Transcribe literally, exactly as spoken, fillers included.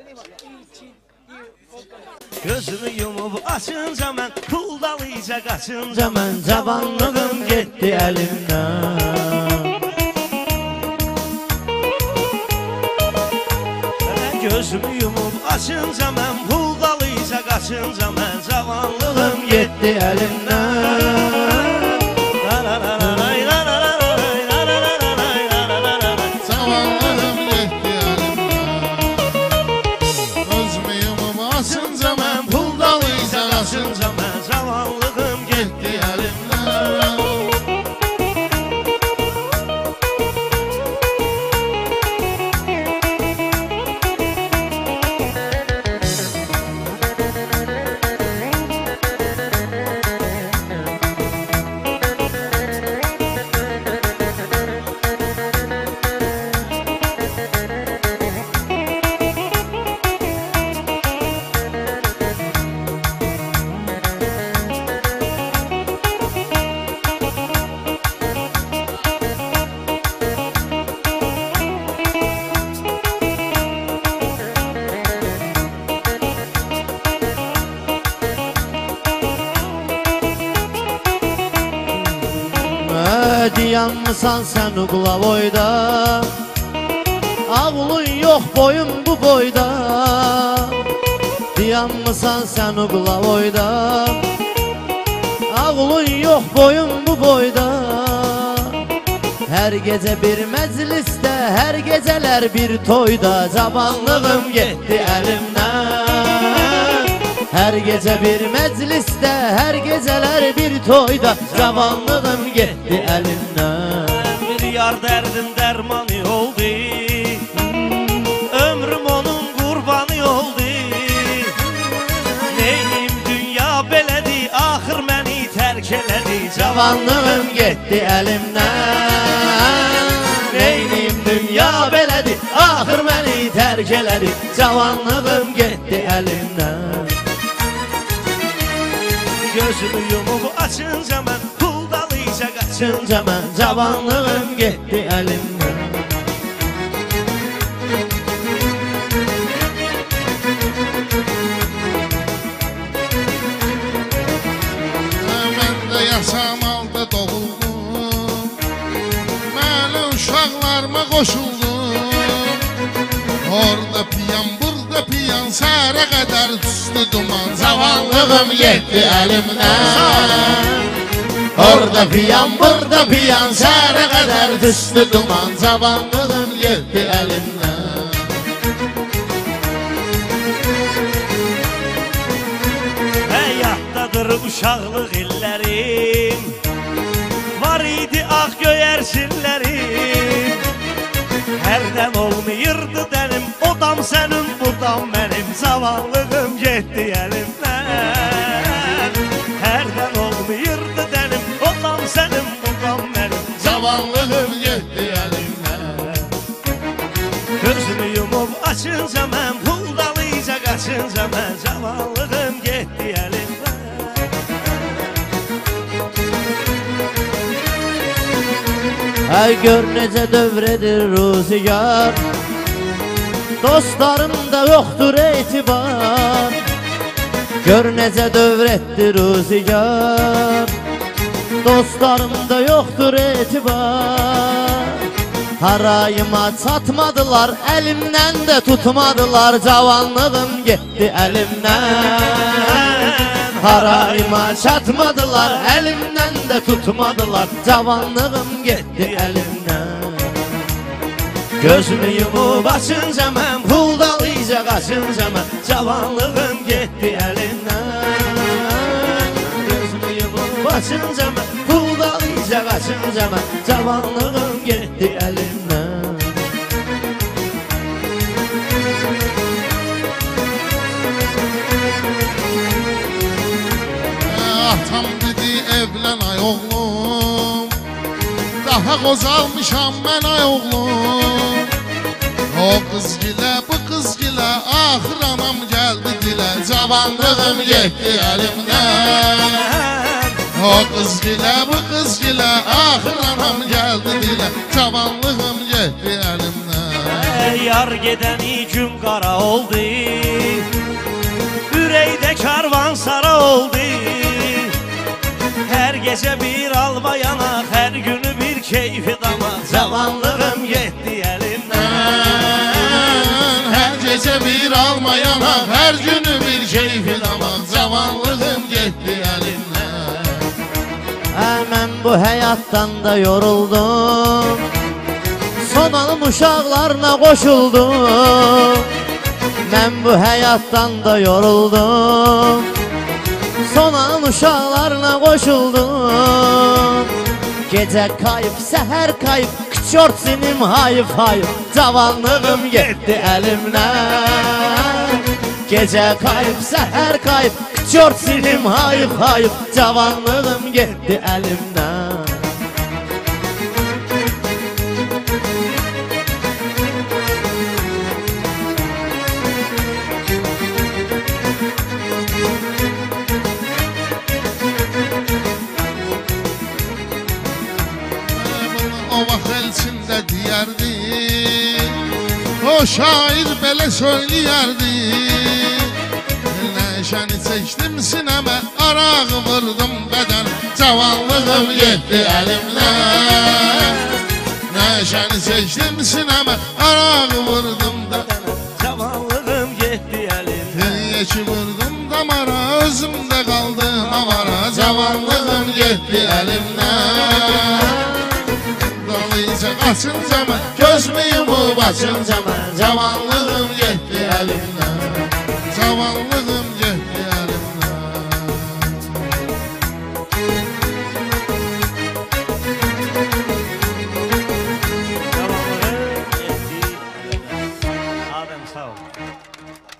Gözümü yumup açınca mən puldalıca qaçınca mən cavanlığım getdi əlimdən. Gözümü yumup açınca mən puldalıca qaçınca mən cavanlığım getdi əlimdən. Diyanmısan sen uqla boyda, ağlın yok boyun bu boyda. Diyanmısan sen uqla boyda, ağlın yok boyun bu boyda. Her gece bir mecliste, her geceler bir toyda cavanlığım getdi elimden. Her gece bir mecliste, her geceler bir toyda cavanlığım getdi elimden. Bir yar dərdin dərmanı oldu, ömrüm onun qurbanı oldu. Neyim dünya belədi, axır məni tərk elədi, cavanlığım getdi elimden. Neyim dünya belədi, axır məni tərk elədi, cavanlığım getdi elimden. Gözümü yumup açınca mən puldalıca qaçınca mən cavanlığım getdi elimden. Mən də yaşamalda doğuldum, məli uşaqlarıma qoşuldum. Orada piyan, burada piyan, səhərə qədər düşdü duman, cavanlığım getdi əlimdən. Orada piyan, burada piyan, səhərə qədər düşdü duman, cavanlığım getdi əlimdən. Həyatdadır uşaqlıq illərim, var idi ağ göyərçinlərim. Hərdən olmayırdı dəlim, o dam sənin, bu dam mənim, cavanlığım getdi əlimdən. Hərdən olmayırdı dəlim, o dam sənin, bu dam mənim, cavanlığım getdi əlimdən. Gözümü yumup açınca mən puldalıca qaçınca mən cavanlığım getdi əlimdən. Ay gör necə dövredir ruzigar, dostlarımda yoxdur etibar. Gör necə dövretdir ruzigar, dostlarımda yoxdur etibar. Harayıma çatmadılar, əlimdən də tutmadılar, cavanlığım getdi əlimdən. Harayıma çatmadılar, əlimdən də tutmadılar, cavanlığım getdi əlimdən. Gözümü yumup açınca mən puldalıca qaçınca mən cavanlığım getdi əlimdən. Gözümü yumup açınca mən puldalıca qaçınca mən cavanlığım getdi əlimdən. Atam dedi evlən ay oğlum, daha qozalmışam mən ay oğlum. O qız gilə, bu qız gilə, axır anam gəldi dilə, cavanlığım getdi əlimdən. O qız gilə, bu qız gilə, axır anam gəldi dilə, cavanlığım getdi əlimdən. Yar gedəni gün qara oldu, ürəkdə karvan sara oldu. Hər gecə bir alma yanaq, hər günü bir keyfi damaq. Cavanlığım getdi əlimdən. Hər gecə bir alma yanaq, hər günü bir keyfi damaq. Cavanlığım getdi əlimdən. Hə, mən bu həyatdan da yoruldum, son anım uşaqlarına qoşuldum. Mən bu həyatdan da yoruldum, son anım uşaqlarına qoşuldum. Gecə kayıp, səhər kayıp, kçort sinim hayıf hayıf. Cavanlığım getdi əlimdən. Gecə kayıp, səhər kayıp, kçort sinim hayıf hayıf. Cavanlığım getdi əlimdən. O vaxt elçində deyərdi, o şair belə söyləyərdi. Nəşəni çəkdim sinəmə, araq vurdum bədən. Cavanlığım getdi əlimdən. Nəşəni çəkdim sinəmə, araq vurdum bədən. Cavanlığım getdi əlimdən. Yeki vurdum damara, özümdə qaldım avara. Cavanlığım getdi əlimdən. Dalıyca qaçınca mən, gözümü yumub açınca mən. Cavanlığım getdi əlimdən. Cavanlığım getdi əlimdən. Cavanlığım getdi əlimdən. Adəm sağ ol.